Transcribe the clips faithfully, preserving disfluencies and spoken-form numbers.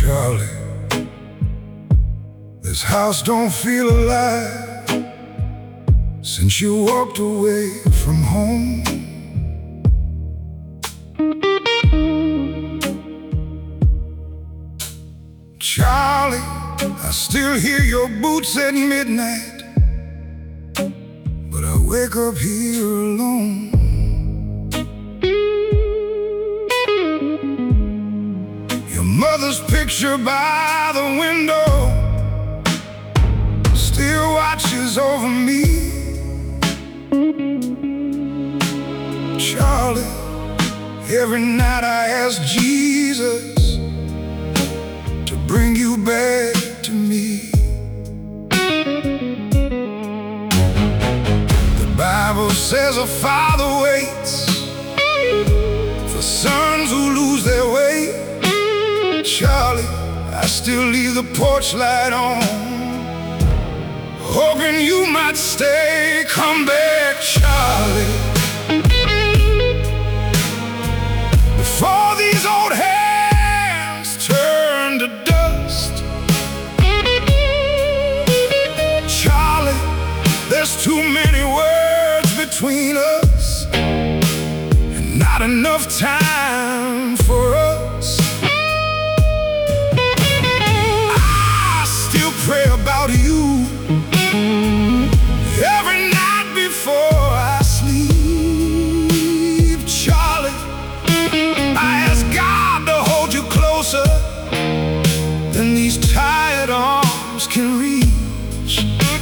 Charlie, this house don't feel alive since you walked away from home. Charlie, I still hear your boots at midnight, but I wake up here alone. Your mother's picture by the window still watches over me. Charlie, every night I ask Jesus to bring you back to me. The Bible says a father waits for sons who lose their way. Charlie, I still leave the porch light on, hoping you might stay. Come back, Charlie, before these old hands turn to dust. Charlie, there's too many words between us and not enough time for us. I still pray about you every night before I sleep. Charlie, I ask God to hold you closer than these tired arms can reach.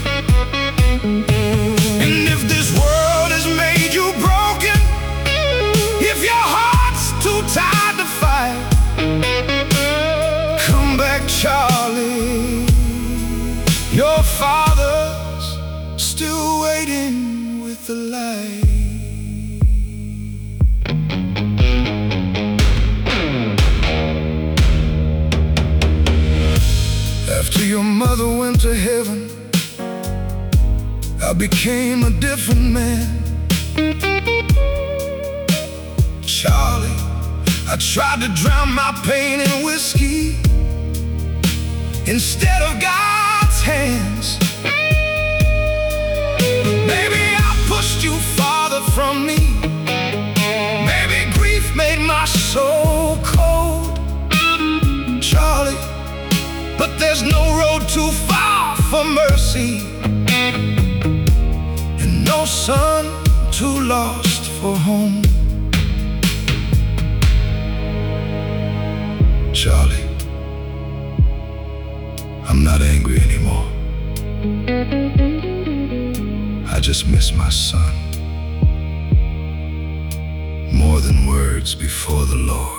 And if this world has made you broken, if your heart's too tired to fight, come back, Charlie. Your father's still waiting with the light. After your mother went to heaven, I became a different man. Charlie, I tried to drown my pain in whiskey instead of God's hands. Maybe I pushed you farther from me. Maybe grief made my soul cold. Charlie, but there's no road too far for mercy, and no son too lost for home. Charlie, I'm not angry anymore. I just miss my son more than words before the Lord.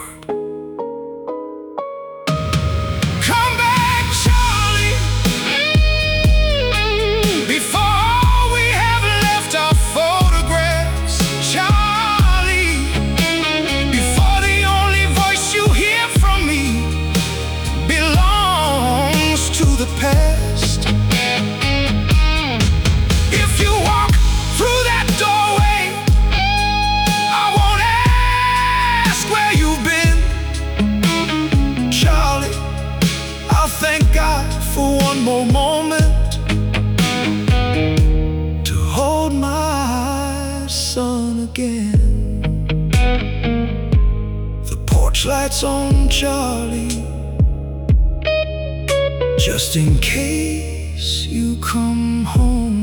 Past. If you walk through that doorway, I won't ask where you've been. Charlie, I'll thank God for one more moment to hold my son again. The porch light's on, Charlie, just in case you come home.